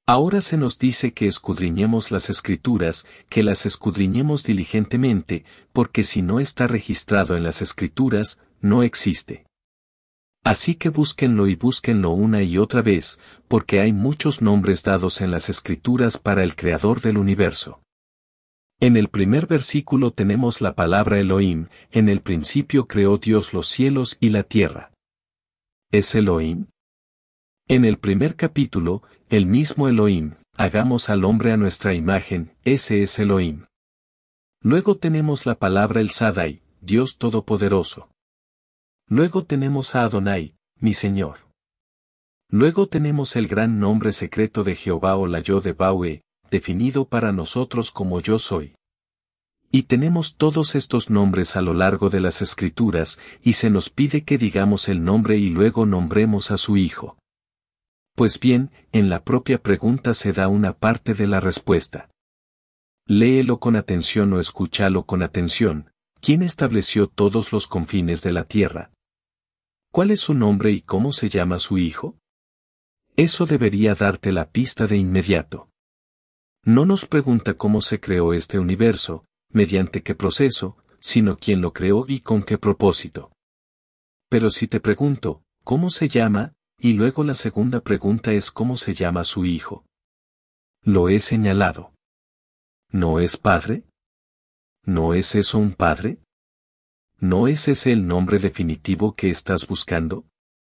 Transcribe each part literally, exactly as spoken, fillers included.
Ahora se nos dice que escudriñemos las Escrituras, que las escudriñemos diligentemente, porque si no está registrado en las Escrituras, no existe. Así que búsquenlo y búsquenlo una y otra vez, porque hay muchos nombres dados en las Escrituras para el Creador del universo. En el primer versículo tenemos la palabra Elohim, en el principio creó Dios los cielos y la tierra. ¿Es Elohim? En el primer capítulo, el mismo Elohim, hagamos al hombre a nuestra imagen, ese es Elohim. Luego tenemos la palabra El Shaddai, Dios Todopoderoso. Luego tenemos a Adonai, mi Señor. Luego tenemos el gran nombre secreto de Jehová o la Yod-Heh-Vah-Heh, definido para nosotros como Yo Soy. Y tenemos todos estos nombres a lo largo de las Escrituras, y se nos pide que digamos el nombre y luego nombremos a su Hijo. Pues bien, en la propia pregunta se da una parte de la respuesta. Léelo con atención o escúchalo con atención. ¿Quién estableció todos los confines de la tierra? ¿Cuál es su nombre y cómo se llama su Hijo? Eso debería darte la pista de inmediato. No nos pregunta cómo se creó este universo, mediante qué proceso, sino quién lo creó y con qué propósito. Pero si te pregunto, ¿cómo se llama? Y luego la segunda pregunta es ¿cómo se llama su Hijo? Lo he señalado. ¿No es Padre? ¿No es eso un Padre? ¿No es ese el nombre definitivo que estás buscando?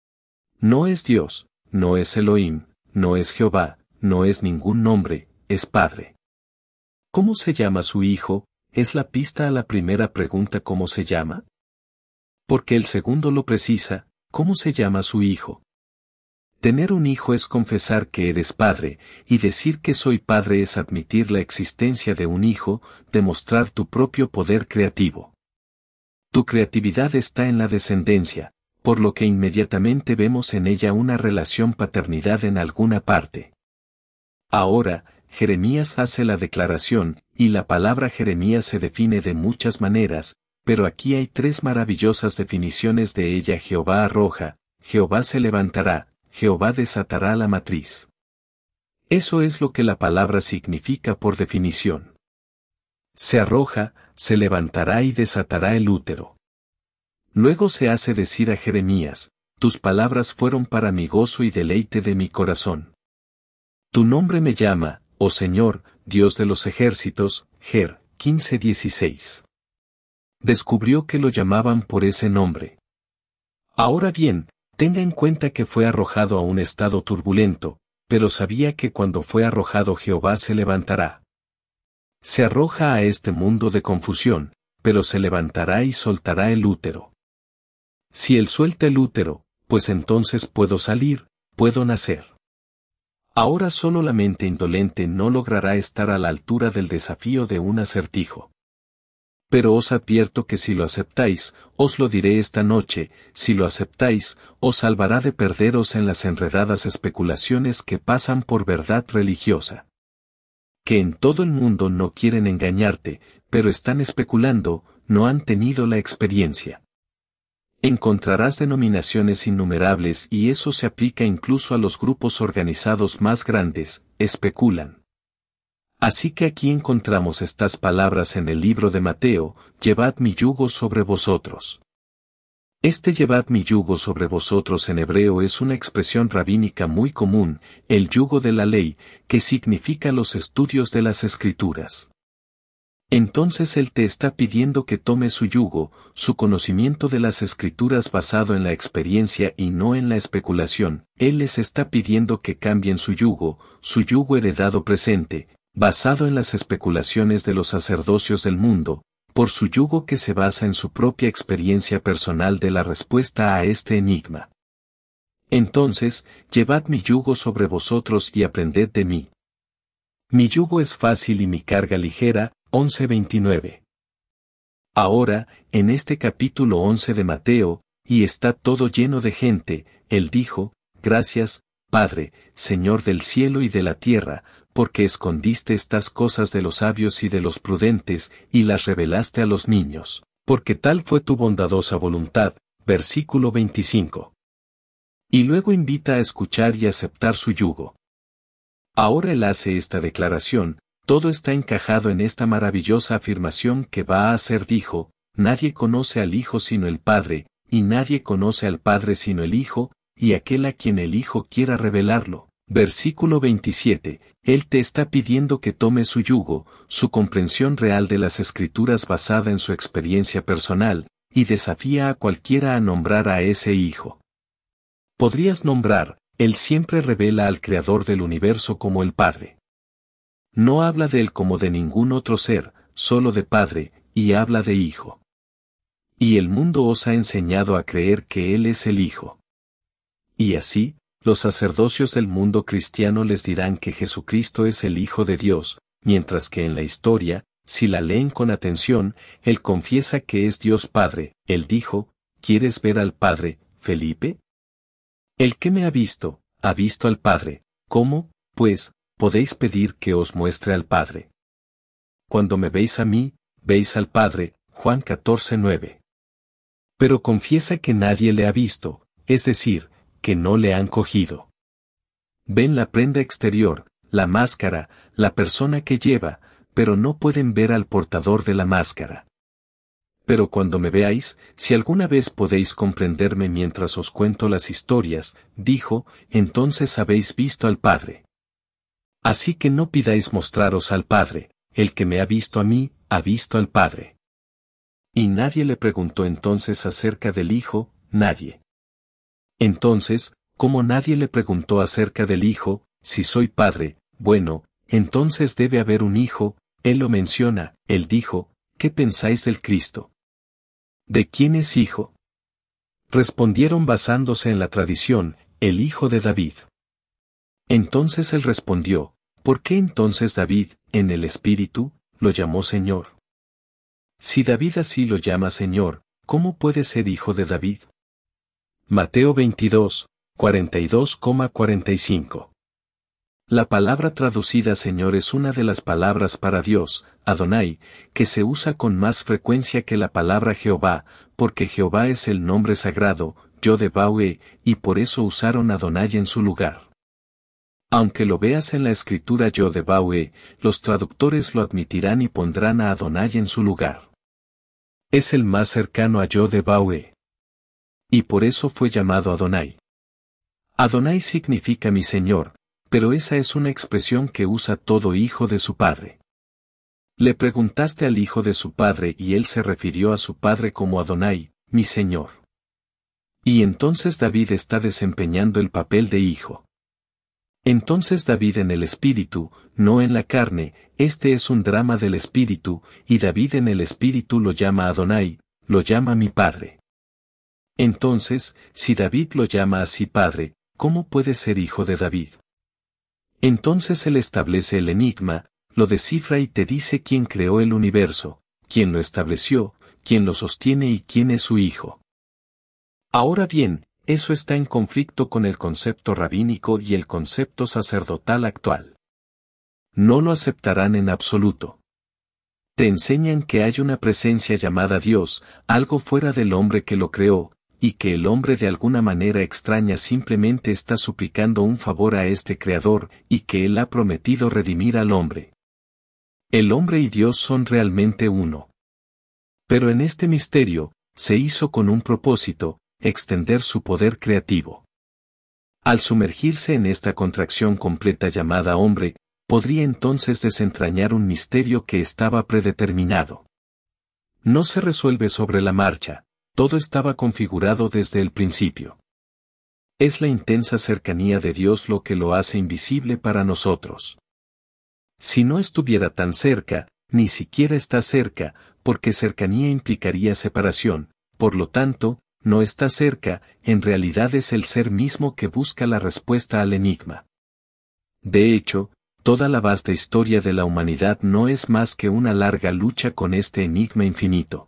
No es Dios, no es Elohim, no es Jehová, no es ningún nombre, es Padre. ¿Cómo se llama su Hijo? ¿Es la pista a la primera pregunta cómo se llama? Porque el segundo lo precisa, ¿cómo se llama su Hijo? Tener un hijo es confesar que eres padre, y decir que soy padre es admitir la existencia de un hijo, demostrar tu propio poder creativo. Tu creatividad está en la descendencia, por lo que inmediatamente vemos en ella una relación paternidad en alguna parte. Ahora, Jeremías hace la declaración, y la palabra Jeremías se define de muchas maneras, pero aquí hay tres maravillosas definiciones de ella. Jehová arroja, Jehová se levantará, Jehová desatará la matriz. Eso es lo que la palabra significa por definición. Se arroja, se levantará y desatará el útero. Luego se hace decir a Jeremías, tus palabras fueron para mi gozo y deleite de mi corazón. Tu nombre me llama, oh Señor, Dios de los ejércitos, Jer, quince dieciséis. Descubrió que lo llamaban por ese nombre. Ahora bien, tenga en cuenta que fue arrojado a un estado turbulento, pero sabía que cuando fue arrojado Jehová se levantará. Se arroja a este mundo de confusión, pero se levantará y soltará el útero. Si él suelta el útero, pues entonces puedo salir, puedo nacer. Ahora solo la mente indolente no logrará estar a la altura del desafío de un acertijo. Pero os advierto que si lo aceptáis, os lo diré esta noche, si lo aceptáis, os salvará de perderos en las enredadas especulaciones que pasan por verdad religiosa. Que en todo el mundo no quieren engañarte, pero están especulando, no han tenido la experiencia. Encontrarás denominaciones innumerables y eso se aplica incluso a los grupos organizados más grandes, especulan. Así que aquí encontramos estas palabras en el libro de Mateo, llevad mi yugo sobre vosotros. Este llevad mi yugo sobre vosotros en hebreo es una expresión rabínica muy común, el yugo de la ley, que significa los estudios de las Escrituras. Entonces Él te está pidiendo que tomes su yugo, su conocimiento de las Escrituras basado en la experiencia y no en la especulación. Él les está pidiendo que cambien su yugo, su yugo heredado presente, basado en las especulaciones de los sacerdocios del mundo, por su yugo que se basa en su propia experiencia personal de la respuesta a este enigma. Entonces, llevad mi yugo sobre vosotros y aprended de mí. Mi yugo es fácil y mi carga ligera, once veintinueve. Ahora, en este capítulo once de Mateo, y está todo lleno de gente, él dijo, gracias, Padre, Señor del cielo y de la tierra, porque escondiste estas cosas de los sabios y de los prudentes, y las revelaste a los niños, porque tal fue tu bondadosa voluntad. Versículo veinticinco. Y luego invita a escuchar y aceptar su yugo. Ahora él hace esta declaración, todo está encajado en esta maravillosa afirmación que va a hacer. Dijo, nadie conoce al Hijo sino el Padre, y nadie conoce al Padre sino el Hijo, y aquel a quien el Hijo quiera revelarlo. Versículo veintisiete, Él te está pidiendo que tome su yugo, su comprensión real de las Escrituras basada en su experiencia personal, y desafía a cualquiera a nombrar a ese Hijo. Podrías nombrar, Él siempre revela al Creador del universo como el Padre. No habla de Él como de ningún otro ser, solo de Padre, y habla de Hijo. Y el mundo os ha enseñado a creer que Él es el Hijo. Y así, los sacerdocios del mundo cristiano les dirán que Jesucristo es el Hijo de Dios, mientras que en la historia, si la leen con atención, Él confiesa que es Dios Padre. Él dijo, ¿quieres ver al Padre, Felipe? El que me ha visto, ha visto al Padre. ¿Cómo, pues, podéis pedir que os muestre al Padre? Cuando me veis a mí, veis al Padre. Juan catorce nueve. Pero confiesa que nadie le ha visto, es decir, que no le han cogido. Ven la prenda exterior, la máscara, la persona que lleva, pero no pueden ver al portador de la máscara. Pero cuando me veáis, si alguna vez podéis comprenderme mientras os cuento las historias, dijo, entonces habéis visto al Padre. Así que no pidáis mostraros al Padre, el que me ha visto a mí, ha visto al Padre. Y nadie le preguntó entonces acerca del Hijo, nadie. Entonces, como nadie le preguntó acerca del Hijo, si soy Padre, bueno, entonces debe haber un Hijo. Él lo menciona, él dijo, ¿qué pensáis del Cristo? ¿De quién es hijo? Respondieron basándose en la tradición, el hijo de David. Entonces él respondió, ¿por qué entonces David, en el Espíritu, lo llamó Señor? Si David así lo llama Señor, ¿cómo puede ser hijo de David? Mateo veintidós, cuarenta y dos a cuarenta y cinco. La palabra traducida Señor es una de las palabras para Dios, Adonai, que se usa con más frecuencia que la palabra Jehová, porque Jehová es el nombre sagrado, Yod-Heh, y por eso usaron Adonai en su lugar. Aunque lo veas en la escritura Yod-Heh, los traductores lo admitirán y pondrán a Adonai en su lugar. Es el más cercano a Yod-Heh. Y por eso fue llamado Adonai. Adonai significa mi Señor, pero esa es una expresión que usa todo hijo de su padre. Le preguntaste al hijo de su padre y él se refirió a su padre como Adonai, mi Señor. Y entonces David está desempeñando el papel de hijo. Entonces David en el espíritu, no en la carne, este es un drama del espíritu, y David en el espíritu lo llama Adonai, lo llama mi padre. Entonces, si David lo llama así padre, ¿cómo puede ser hijo de David? Entonces él establece el enigma, lo descifra y te dice quién creó el universo, quién lo estableció, quién lo sostiene y quién es su hijo. Ahora bien, eso está en conflicto con el concepto rabínico y el concepto sacerdotal actual. No lo aceptarán en absoluto. Te enseñan que hay una presencia llamada Dios, algo fuera del hombre que lo creó, y que el hombre de alguna manera extraña simplemente está suplicando un favor a este Creador, y que Él ha prometido redimir al hombre. El hombre y Dios son realmente uno. Pero en este misterio, se hizo con un propósito, extender su poder creativo. Al sumergirse en esta contracción completa llamada hombre, podría entonces desentrañar un misterio que estaba predeterminado. No se resuelve sobre la marcha. Todo estaba configurado desde el principio. Es la intensa cercanía de Dios lo que lo hace invisible para nosotros. Si no estuviera tan cerca, ni siquiera está cerca, porque cercanía implicaría separación, por lo tanto, no está cerca, en realidad es el ser mismo que busca la respuesta al enigma. De hecho, toda la vasta historia de la humanidad no es más que una larga lucha con este enigma infinito.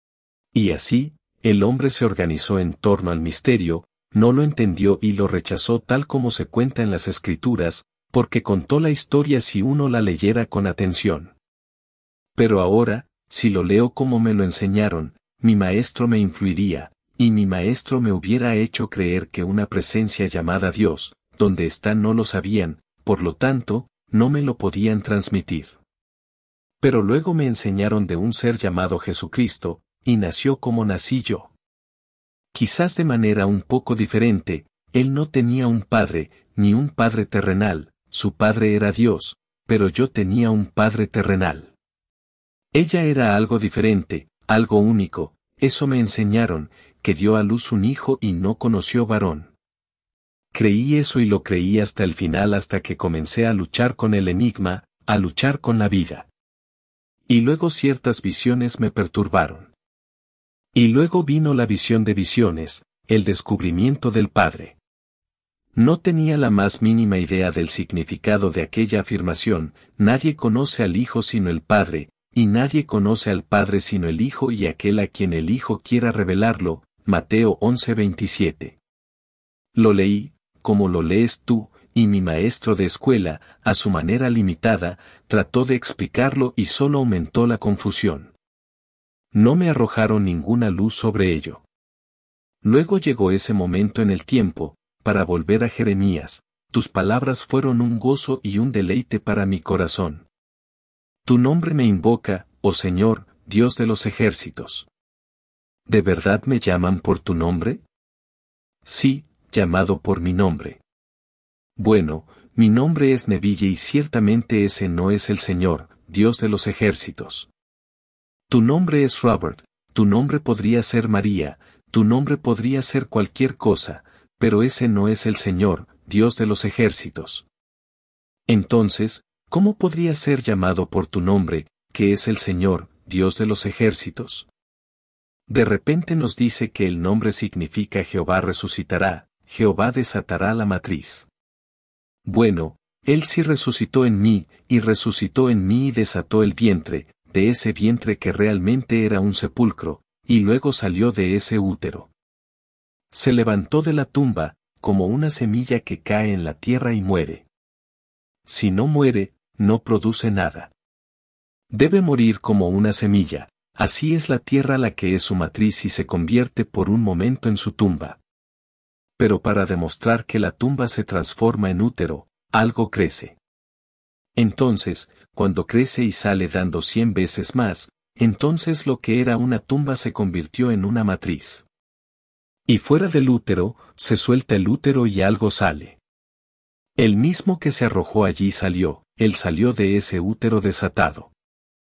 Y así, el hombre se organizó en torno al misterio, no lo entendió y lo rechazó tal como se cuenta en las Escrituras, porque contó la historia si uno la leyera con atención. Pero ahora, si lo leo como me lo enseñaron, mi maestro me influiría, y mi maestro me hubiera hecho creer que una presencia llamada Dios, donde está no lo sabían, por lo tanto, no me lo podían transmitir. Pero luego me enseñaron de un ser llamado Jesucristo, y nació como nací yo. Quizás de manera un poco diferente, él no tenía un padre, ni un padre terrenal, su padre era Dios, pero yo tenía un padre terrenal. Ella era algo diferente, algo único, eso me enseñaron, que dio a luz un hijo y no conoció varón. Creí eso y lo creí hasta el final, hasta que comencé a luchar con el enigma, a luchar con la vida. Y luego ciertas visiones me perturbaron. Y luego vino la visión de visiones, el descubrimiento del Padre. No tenía la más mínima idea del significado de aquella afirmación, nadie conoce al Hijo sino el Padre, y nadie conoce al Padre sino el Hijo y aquel a quien el Hijo quiera revelarlo, Mateo once veintisiete. Lo leí, como lo lees tú, y mi maestro de escuela, a su manera limitada, trató de explicarlo y solo aumentó la confusión. No me arrojaron ninguna luz sobre ello. Luego llegó ese momento en el tiempo, para volver a Jeremías, tus palabras fueron un gozo y un deleite para mi corazón. Tu nombre me invoca, oh Señor, Dios de los ejércitos. ¿De verdad me llaman por tu nombre? Sí, llamado por mi nombre. Bueno, mi nombre es Neville y ciertamente ese no es el Señor, Dios de los ejércitos. Tu nombre es Robert, tu nombre podría ser María, tu nombre podría ser cualquier cosa, pero ese no es el Señor, Dios de los ejércitos. Entonces, ¿cómo podría ser llamado por tu nombre, que es el Señor, Dios de los ejércitos? De repente nos dice que el nombre significa Jehová resucitará, Jehová desatará la matriz. Bueno, Él sí resucitó en mí, y resucitó en mí y desató el vientre, de ese vientre que realmente era un sepulcro, y luego salió de ese útero. Se levantó de la tumba, como una semilla que cae en la tierra y muere. Si no muere, no produce nada. Debe morir como una semilla, así es la tierra la que es su matriz y se convierte por un momento en su tumba. Pero para demostrar que la tumba se transforma en útero, algo crece. Entonces, cuando crece y sale dando cien veces más, entonces lo que era una tumba se convirtió en una matriz. Y fuera del útero, se suelta el útero y algo sale. El mismo que se arrojó allí salió, él salió de ese útero desatado.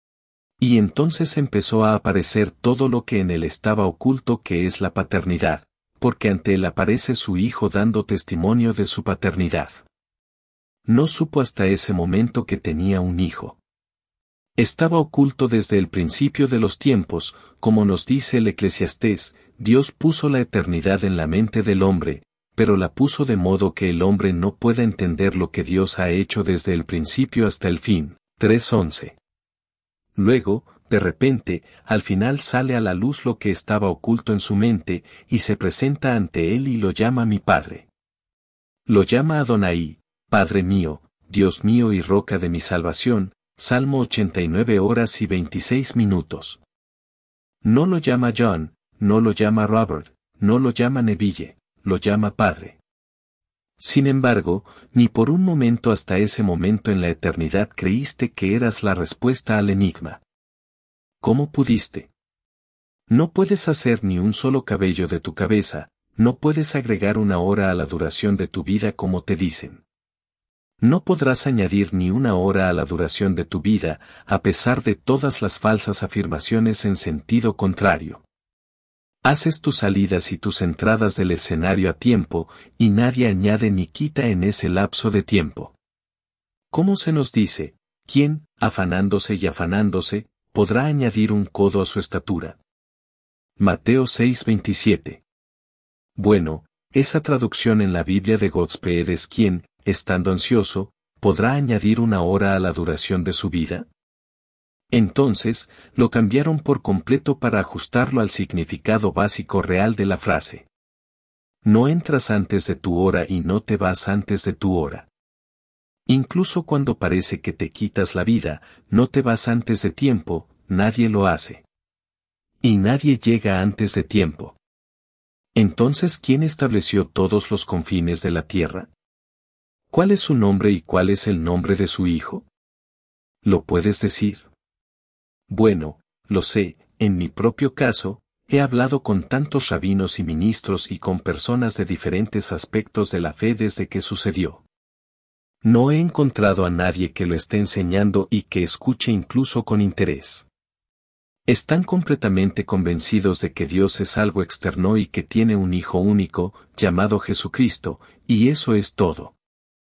Y entonces empezó a aparecer todo lo que en él estaba oculto, que es la paternidad, porque ante él aparece su hijo dando testimonio de su paternidad. No supo hasta ese momento que tenía un hijo. Estaba oculto desde el principio de los tiempos, como nos dice el Eclesiastés, Dios puso la eternidad en la mente del hombre, pero la puso de modo que el hombre no pueda entender lo que Dios ha hecho desde el principio hasta el fin. tres once. Luego, de repente, al final sale a la luz lo que estaba oculto en su mente, y se presenta ante él y lo llama mi Padre. Lo llama Adonai, Padre mío, Dios mío y roca de mi salvación, Salmo ochenta y nueve horas y veintiséis minutos. No lo llama John, no lo llama Robert, no lo llama Neville, lo llama Padre. Sin embargo, ni por un momento hasta ese momento en la eternidad creíste que eras la respuesta al enigma. ¿Cómo pudiste? No puedes hacer ni un solo cabello de tu cabeza, no puedes agregar una hora a la duración de tu vida como te dicen. No podrás añadir ni una hora a la duración de tu vida, a pesar de todas las falsas afirmaciones en sentido contrario. Haces tus salidas y tus entradas del escenario a tiempo, y nadie añade ni quita en ese lapso de tiempo. ¿Cómo se nos dice, quién, afanándose y afanándose, podrá añadir un codo a su estatura? Mateo seis veintisiete. Bueno, esa traducción en la Biblia de Godspeed es quién, estando ansioso, ¿podrá añadir una hora a la duración de su vida? Entonces, lo cambiaron por completo para ajustarlo al significado básico real de la frase. No entras antes de tu hora y no te vas antes de tu hora. Incluso cuando parece que te quitas la vida, no te vas antes de tiempo, nadie lo hace. Y nadie llega antes de tiempo. Entonces, ¿quién estableció todos los confines de la tierra? ¿Cuál es su nombre y cuál es el nombre de su hijo? ¿Lo puedes decir? Bueno, lo sé, en mi propio caso, he hablado con tantos rabinos y ministros y con personas de diferentes aspectos de la fe desde que sucedió. No he encontrado a nadie que lo esté enseñando y que escuche incluso con interés. Están completamente convencidos de que Dios es algo externo y que tiene un Hijo único, llamado Jesucristo, y eso es todo.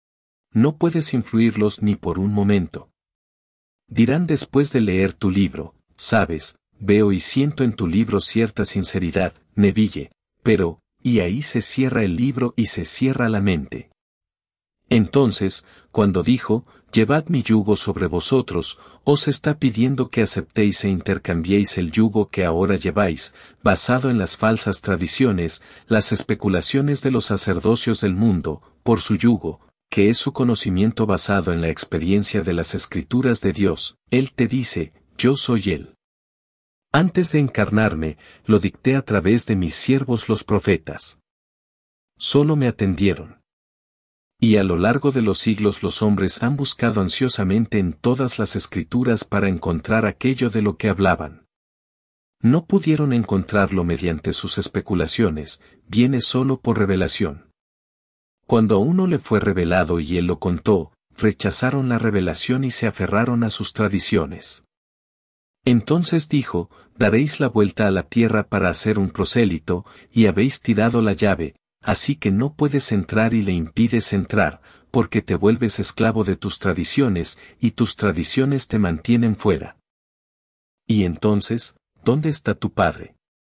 No puedes influirlos ni por un momento. Dirán después de leer tu libro, sabes, veo y siento en tu libro cierta sinceridad, Neville, pero, y ahí se cierra el libro y se cierra la mente. Entonces, cuando dijo, llevad mi yugo sobre vosotros, os está pidiendo que aceptéis e intercambiéis el yugo que ahora lleváis, basado en las falsas tradiciones, las especulaciones de los sacerdocios del mundo, por su yugo, que es su conocimiento basado en la experiencia de las escrituras de Dios. Él te dice, yo soy Él. Antes de encarnarme, lo dicté a través de mis siervos los profetas. Solo me atendieron. Y a lo largo de los siglos los hombres han buscado ansiosamente en todas las escrituras para encontrar aquello de lo que hablaban. No pudieron encontrarlo mediante sus especulaciones, viene solo por revelación. Cuando a uno le fue revelado y él lo contó, rechazaron la revelación y se aferraron a sus tradiciones. Entonces dijo, daréis la vuelta a la tierra para hacer un prosélito, y habéis tirado la llave, así que no puedes entrar y le impides entrar, porque te vuelves esclavo de tus tradiciones, y tus tradiciones te mantienen fuera. Y entonces, ¿dónde está tu padre?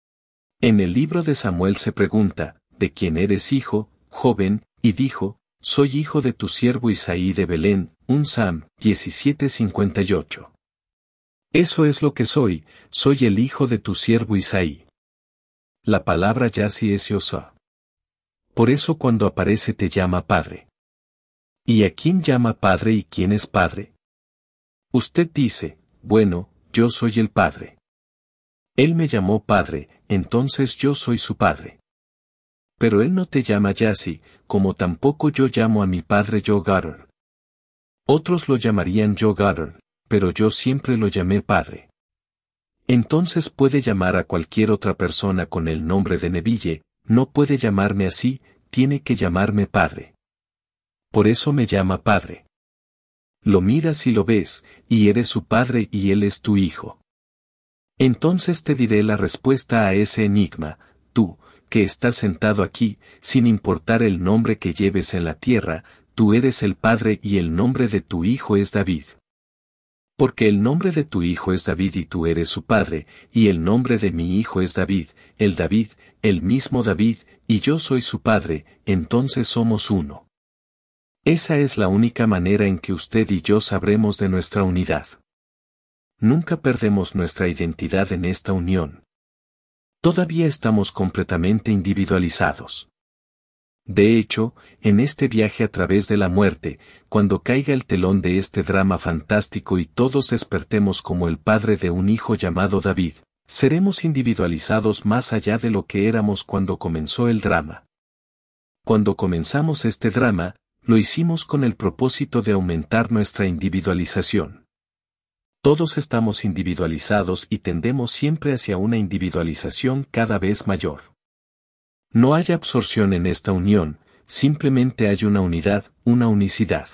En el libro de Samuel se pregunta, ¿de quién eres hijo, joven? Y dijo, soy hijo de tu siervo Isaí de Belén, un Sam, diecisiete cincuenta y ocho. Eso es lo que soy, soy el hijo de tu siervo Isaí. La palabra Yasi es Yosa. Por eso cuando aparece te llama Padre. ¿Y a quién llama Padre y quién es Padre? Usted dice, bueno, yo soy el Padre. Él me llamó Padre, entonces yo soy su Padre. Pero él no te llama Yasi, como tampoco yo llamo a mi Padre Yogadr. Otros lo llamarían Yogadr, pero yo siempre lo llamé Padre. Entonces puede llamar a cualquier otra persona con el nombre de Neville, no puede llamarme así, tiene que llamarme Padre. Por eso me llama Padre. Lo miras y lo ves, y eres su Padre y él es tu Hijo. Entonces te diré la respuesta a ese enigma, tú, que estás sentado aquí, sin importar el nombre que lleves en la tierra, tú eres el Padre y el nombre de tu Hijo es David. Porque el nombre de tu Hijo es David y tú eres su Padre, y el nombre de mi Hijo es David, el David, el mismo David, y yo soy su Padre, entonces somos uno. Esa es la única manera en que usted y yo sabremos de nuestra unidad. Nunca perdemos nuestra identidad en esta unión. Todavía estamos completamente individualizados. De hecho, en este viaje a través de la muerte, cuando caiga el telón de este drama fantástico y todos despertemos como el padre de un hijo llamado David, seremos individualizados más allá de lo que éramos cuando comenzó el drama. Cuando comenzamos este drama, lo hicimos con el propósito de aumentar nuestra individualización. Todos estamos individualizados y tendemos siempre hacia una individualización cada vez mayor. No hay absorción en esta unión, simplemente hay una unidad, una unicidad.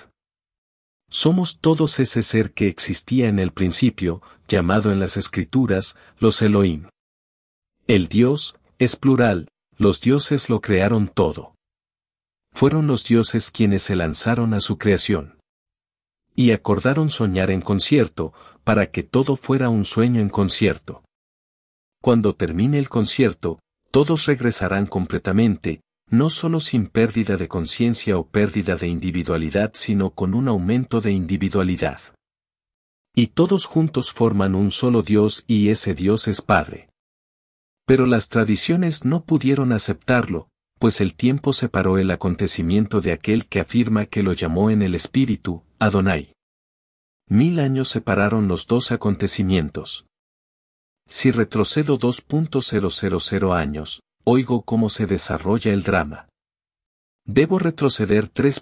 Somos todos ese ser que existía en el principio, llamado en las Escrituras, los Elohim. El Dios, es plural, los dioses lo crearon todo. Fueron los dioses quienes se lanzaron a su creación. Y acordaron soñar en concierto, para que todo fuera un sueño en concierto. Cuando termine el concierto, todos regresarán completamente, no solo sin pérdida de conciencia o pérdida de individualidad, sino con un aumento de individualidad. Y todos juntos forman un solo Dios y ese Dios es Padre. Pero las tradiciones no pudieron aceptarlo, pues el tiempo separó el acontecimiento de aquel que afirma que lo llamó en el espíritu, Adonai. Mil años separaron los dos acontecimientos. Si retrocedo dos punto cero cero cero años, oigo cómo se desarrolla el drama. Debo retroceder tres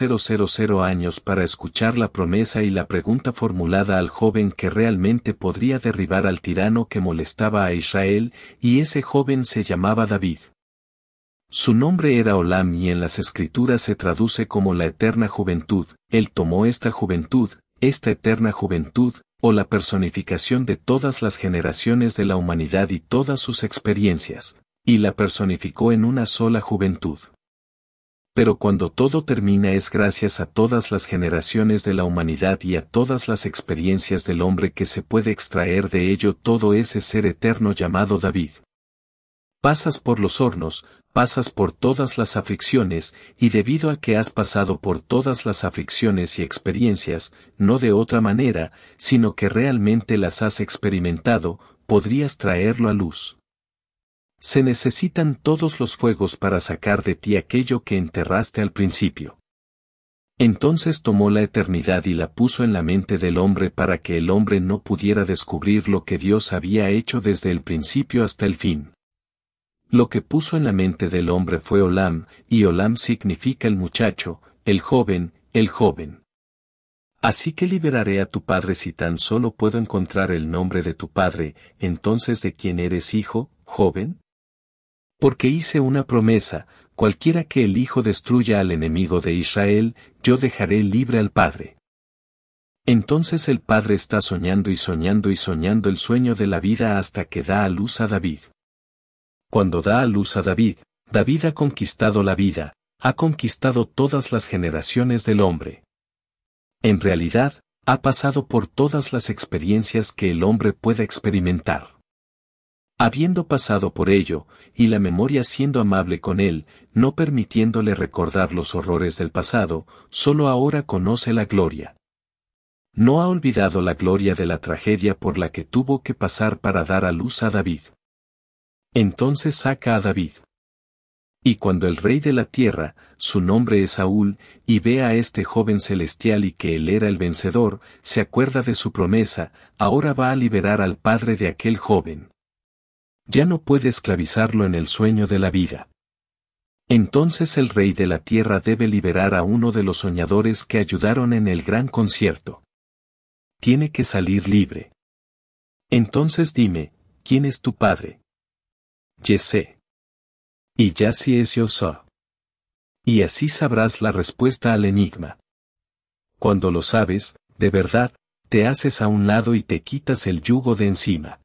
mil años para escuchar la promesa y la pregunta formulada al joven que realmente podría derribar al tirano que molestaba a Israel, y ese joven se llamaba David. Su nombre era Olam y en las escrituras se traduce como la eterna juventud. Él tomó esta juventud, esta eterna juventud, o la personificación de todas las generaciones de la humanidad y todas sus experiencias, y la personificó en una sola juventud. Pero cuando todo termina es gracias a todas las generaciones de la humanidad y a todas las experiencias del hombre que se puede extraer de ello todo ese ser eterno llamado David. Pasas por los hornos, pasas por todas las aflicciones, y debido a que has pasado por todas las aflicciones y experiencias, no de otra manera, sino que realmente las has experimentado, podrías traerlo a luz. Se necesitan todos los fuegos para sacar de ti aquello que enterraste al principio. Entonces tomó la eternidad y la puso en la mente del hombre para que el hombre no pudiera descubrir lo que Dios había hecho desde el principio hasta el fin. Lo que puso en la mente del hombre fue Olam, y Olam significa el muchacho, el joven, el joven. Así que liberaré a tu padre si tan solo puedo encontrar el nombre de tu padre, entonces ¿de quién eres hijo, joven? Porque hice una promesa, cualquiera que el hijo destruya al enemigo de Israel, yo dejaré libre al padre. Entonces el padre está soñando y soñando y soñando el sueño de la vida hasta que da a luz a David. Cuando da a luz a David, David ha conquistado la vida, ha conquistado todas las generaciones del hombre. En realidad, ha pasado por todas las experiencias que el hombre pueda experimentar. Habiendo pasado por ello, y la memoria siendo amable con él, no permitiéndole recordar los horrores del pasado, solo ahora conoce la gloria. No ha olvidado la gloria de la tragedia por la que tuvo que pasar para dar a luz a David. Entonces saca a David. Y cuando el rey de la tierra, su nombre es Saúl, y ve a este joven celestial y que él era el vencedor, se acuerda de su promesa, ahora va a liberar al padre de aquel joven. Ya no puede esclavizarlo en el sueño de la vida. Entonces el rey de la tierra debe liberar a uno de los soñadores que ayudaron en el gran concierto. Tiene que salir libre. Entonces dime, ¿quién es tu padre? Yesé. Y Yassi es Yosá. Y así sabrás la respuesta al enigma. Cuando lo sabes, de verdad, te haces a un lado y te quitas el yugo de encima.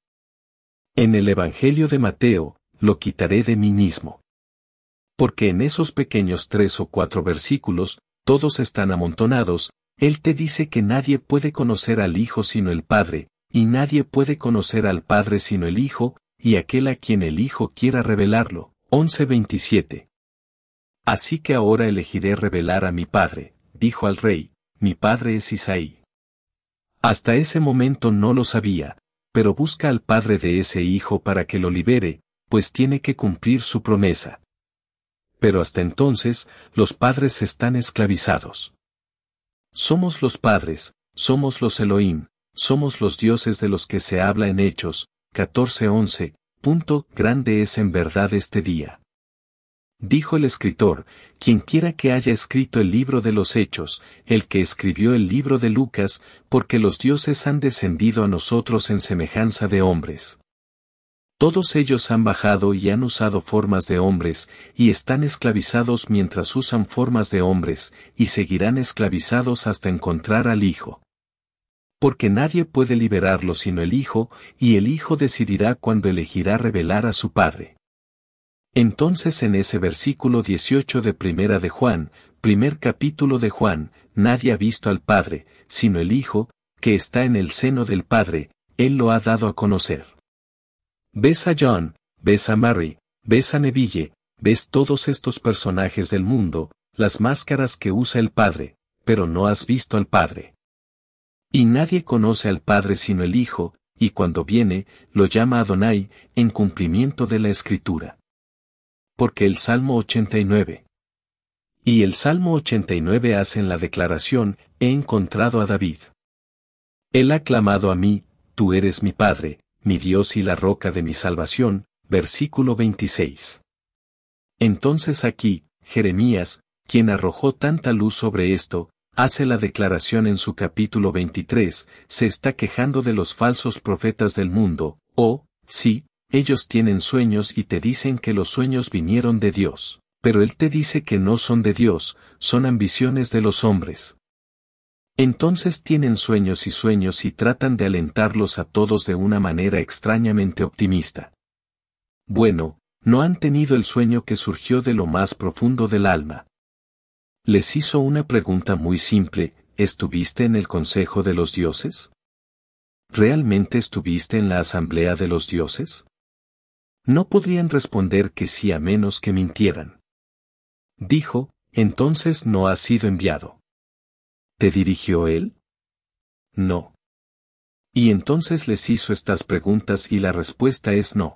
En el Evangelio de Mateo, lo quitaré de mí mismo. Porque en esos pequeños tres o cuatro versículos, todos están amontonados, Él te dice que nadie puede conocer al Hijo sino el Padre, y nadie puede conocer al Padre sino el Hijo, y aquel a quien el Hijo quiera revelarlo. once veintisiete. Así que ahora elegiré revelar a mi Padre, dijo al rey, mi Padre es Isaí. Hasta ese momento no lo sabía, pero busca al padre de ese hijo para que lo libere, pues tiene que cumplir su promesa. Pero hasta entonces, los padres están esclavizados. Somos los padres, somos los Elohim, somos los dioses de los que se habla en Hechos, catorce once, punto, grande es en verdad este día. Dijo el escritor, quien quiera que haya escrito el libro de los Hechos, el que escribió el libro de Lucas, porque los dioses han descendido a nosotros en semejanza de hombres. Todos ellos han bajado y han usado formas de hombres, y están esclavizados mientras usan formas de hombres, y seguirán esclavizados hasta encontrar al Hijo. Porque nadie puede liberarlo sino el Hijo, y el Hijo decidirá cuándo elegirá revelar a su Padre. Entonces en ese versículo dieciocho de Primera de Juan, primer capítulo de Juan, nadie ha visto al Padre, sino el Hijo, que está en el seno del Padre, Él lo ha dado a conocer. Ves a John, ves a Mary, ves a Neville, ves todos estos personajes del mundo, las máscaras que usa el Padre, pero no has visto al Padre. Y nadie conoce al Padre sino el Hijo, y cuando viene, lo llama Adonai, en cumplimiento de la Escritura. Porque el Salmo ochenta y nueve. Y el Salmo ochenta y nueve hacen la declaración, he encontrado a David. Él ha clamado a mí, tú eres mi Padre, mi Dios y la roca de mi salvación, versículo veintiséis. Entonces aquí, Jeremías, quien arrojó tanta luz sobre esto, hace la declaración en su capítulo veintitrés, se está quejando de los falsos profetas del mundo. Oh, sí, ellos tienen sueños y te dicen que los sueños vinieron de Dios, pero Él te dice que no son de Dios, son ambiciones de los hombres. Entonces tienen sueños y sueños y tratan de alentarlos a todos de una manera extrañamente optimista. Bueno, no han tenido el sueño que surgió de lo más profundo del alma. Les hizo una pregunta muy simple: ¿estuviste en el consejo de los dioses? ¿Realmente estuviste en la asamblea de los dioses? No podrían responder que sí a menos que mintieran. Dijo: entonces no has sido enviado. ¿Te dirigió él? No. Y entonces les hizo estas preguntas y la respuesta es no.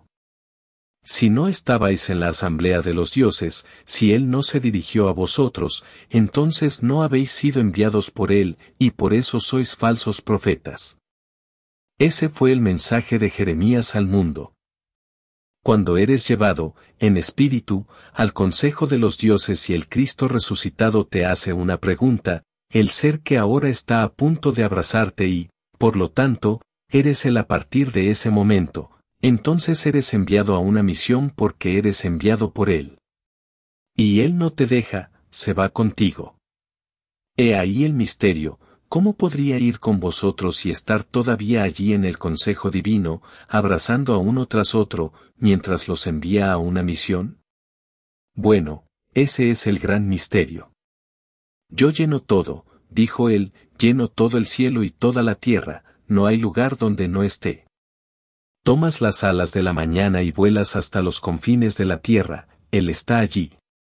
Si no estabais en la asamblea de los dioses, si él no se dirigió a vosotros, entonces no habéis sido enviados por él, y por eso sois falsos profetas. Ese fue el mensaje de Jeremías al mundo. Cuando eres llevado, en espíritu, al consejo de los dioses y el Cristo resucitado te hace una pregunta, el ser que ahora está a punto de abrazarte y, por lo tanto, eres él a partir de ese momento, entonces eres enviado a una misión porque eres enviado por él. Y él no te deja, se va contigo. He ahí el misterio: ¿cómo podría ir con vosotros y estar todavía allí en el consejo divino, abrazando a uno tras otro, mientras los envía a una misión? Bueno, ese es el gran misterio. Yo lleno todo, dijo él, lleno todo el cielo y toda la tierra, no hay lugar donde no esté. Tomas las alas de la mañana y vuelas hasta los confines de la tierra, él está allí.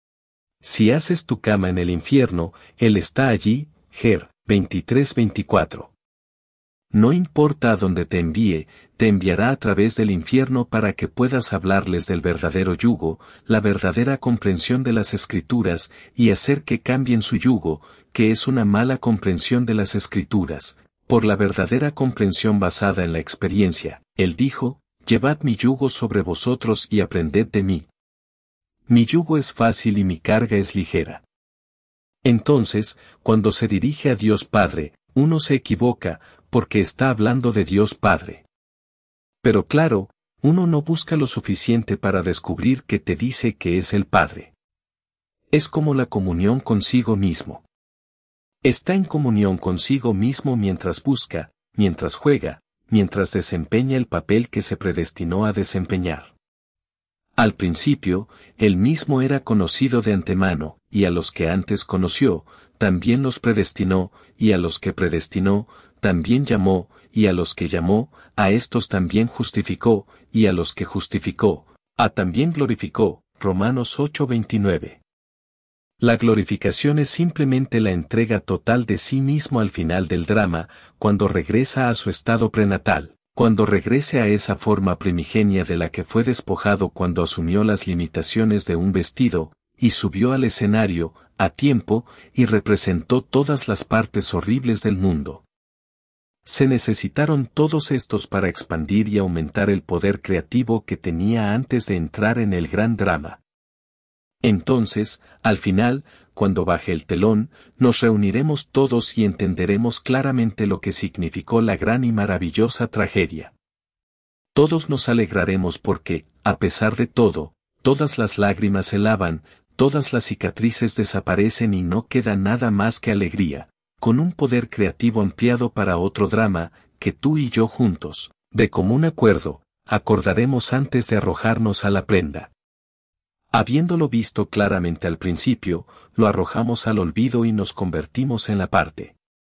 Si haces tu cama en el infierno, él está allí. Ger veintitrés veinticuatro. No importa a dónde te envíe, te enviará a través del infierno para que puedas hablarles del verdadero yugo, la verdadera comprensión de las Escrituras, y hacer que cambien su yugo, que es una mala comprensión de las Escrituras, por la verdadera comprensión basada en la experiencia. Él dijo: llevad mi yugo sobre vosotros y aprended de mí. Mi yugo es fácil y mi carga es ligera. Entonces, cuando se dirige a Dios Padre, uno se equivoca, porque está hablando de Dios Padre. Pero claro, uno no busca lo suficiente para descubrir que te dice que es el Padre. Es como la comunión consigo mismo. Está en comunión consigo mismo mientras busca, mientras juega, mientras desempeña el papel que se predestinó a desempeñar. Al principio, él mismo era conocido de antemano, y a los que antes conoció, también los predestinó, y a los que predestinó, también llamó, y a los que llamó, a estos también justificó, y a los que justificó, a también glorificó. Romanos ocho veintinueve. La glorificación es simplemente la entrega total de sí mismo al final del drama, cuando regresa a su estado prenatal, cuando regrese a esa forma primigenia de la que fue despojado cuando asumió las limitaciones de un vestido, y subió al escenario, a tiempo, y representó todas las partes horribles del mundo. Se necesitaron todos estos para expandir y aumentar el poder creativo que tenía antes de entrar en el gran drama. Entonces, al final, cuando baje el telón, nos reuniremos todos y entenderemos claramente lo que significó la gran y maravillosa tragedia. Todos nos alegraremos porque, a pesar de todo, todas las lágrimas se lavan, todas las cicatrices desaparecen y no queda nada más que alegría, con un poder creativo ampliado para otro drama, que tú y yo juntos, de común acuerdo, acordaremos antes de arrojarnos a la prenda. Habiéndolo visto claramente al principio, lo arrojamos al olvido y nos convertimos en la parte.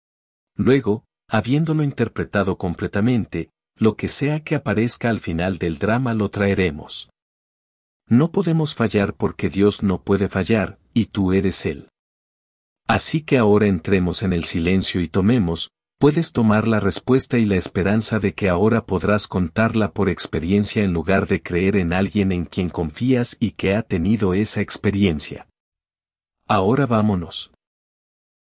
Luego, habiéndolo interpretado completamente, lo que sea que aparezca al final del drama lo traeremos. No podemos fallar porque Dios no puede fallar, y tú eres Él. Así que ahora entremos en el silencio y tomemos, puedes tomar la respuesta y la esperanza de que ahora podrás contarla por experiencia en lugar de creer en alguien en quien confías y que ha tenido esa experiencia. Ahora vámonos.